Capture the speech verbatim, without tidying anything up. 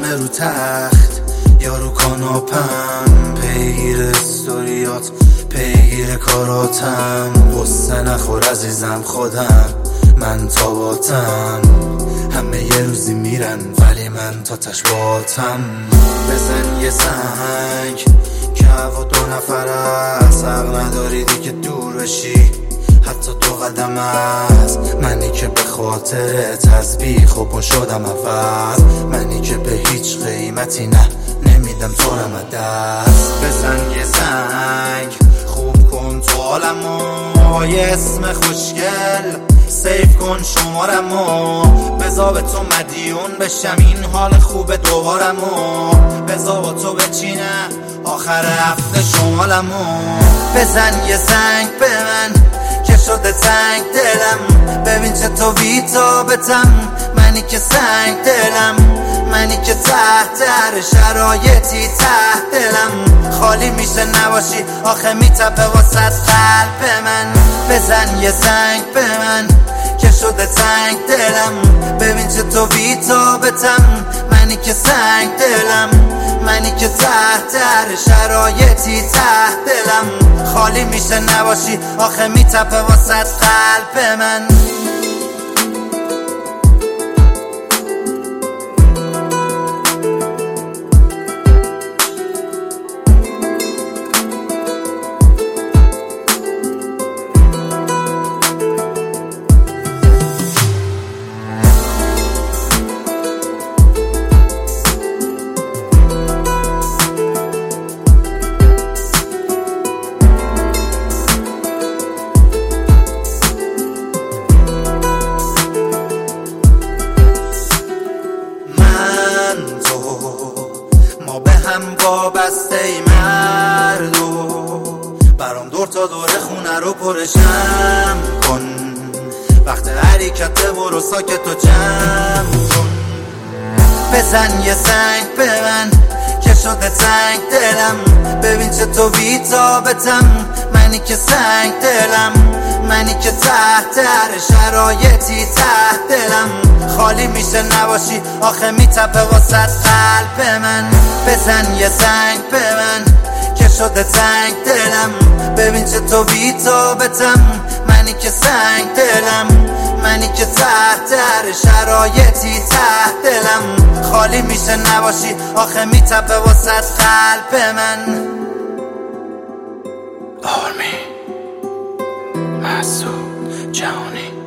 همه رو تخت یا رو کاناپم، پیگیر استوریات پیگیر کاراتم. غصه نخور عزیزم خودم من تاباتم، همه یه روزی میرن ولی من تا تش باتم. بزن یه سنگ که هوا دو نفر است، حق نداری دیگه دور بشی حتی دو قدم است. منی که به خاطر تسبیح خوب شدم اول، منی که به هیچ قیمتی نه نمیدم تو رم دست. بزن یه سنگ خوب کن تو عالمو، یه اسم خوشگل سیف کن شمارمو، بذار به تو مدیون بشم این حال خوب دوبارمو، بذار با تو بچینم آخر هفته شمالمو. بزن یه سنگ به من که شده تنگ دلم، ببین چه تو بی‌تابتم، منی که سنگ دلم، منی که تحت هر شرایطی تحت دلم خالی میشه نباشی آخه میتپه واسه قلب من. بزن یه سنگ به من که شده تنگ دلم، ببین چه تو بی‌تابتم، منی که سنگ دلم، منی که تحت هر شرایطی تحت دلم خالی میشه نباشی آخه میتپه واسه قلب من. هم وابسته ای مردو، برام دور تا دور خونه رو پرشم کن، وقت حرکت برو ساکت و جمع کن. بزن یه سنگ به من که شده تنگ دلم، ببین چه تو بی‌تابتم، منی که سنگ دلم، منی که تحت هر شرایطی تحت دلم خالی میشه نباشی آخه میتپه واسه قلب من. بزن یه سنگ به من که شده تنگ دلم، ببین چه تو بی‌تابتم، منی که سنگ دلم، منی که تحت هر شرایطی تحت دلم خالی میشه نباشی آخه میتپه واسه قلب من. آرمی مسعود جهانی